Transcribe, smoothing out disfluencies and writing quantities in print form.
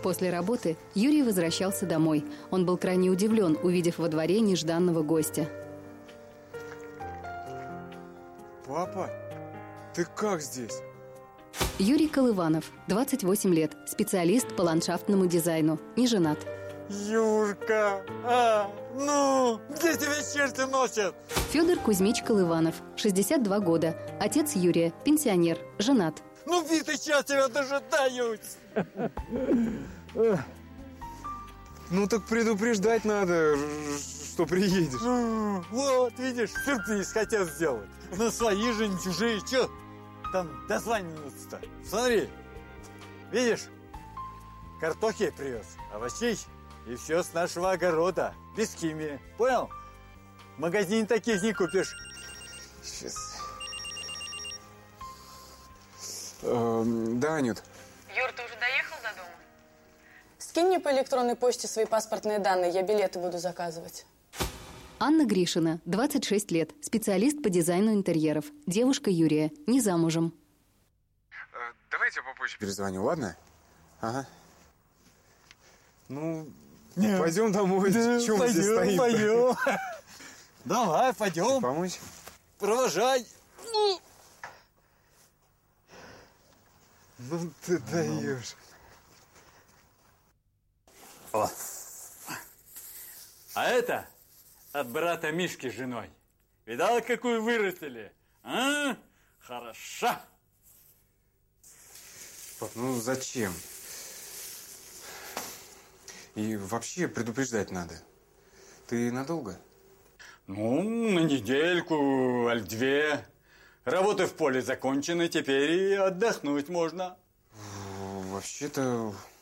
После работы Юрий возвращался домой. Он был крайне удивлен, увидев во дворе нежданного гостя. Папа, ты как здесь? Юрий Колыванов, 28 лет, специалист по ландшафтному дизайну, не женат. Юрка, где тебя черти носят? Федор Кузьмич Колыванов, 62 года, отец Юрия, пенсионер, женат. Битый час тебя дожидаюсь. Так предупреждать надо, что приедешь. Вот, видишь, сюрприз хотел сделать. На свои же, не чужие, че там дозваниваться-то? Смотри, видишь, картохи привез, овощей и все с нашего огорода, без химии, понял? В магазине таких не купишь. Сейчас. Да, Анют. Юр, ты уже доехал до дома? Скинь мне по электронной почте свои паспортные данные, я билеты буду заказывать. Анна Гришина, 26 лет, специалист по дизайну интерьеров. Девушка Юрия, не замужем. Давайте я попозже перезвоню, ладно? Ага. Пойдем домой. Чем мы здесь стоим? Пойдем. Давай, пойдем. Помочь? Провожай. Ты даешь. О. А это от брата Мишки с женой. Видала, какую вырастили? А? Хороша. Пап, зачем? И вообще предупреждать надо. Ты надолго? На недельку, аль две. Работы в поле закончены, теперь и отдохнуть можно. Вообще-то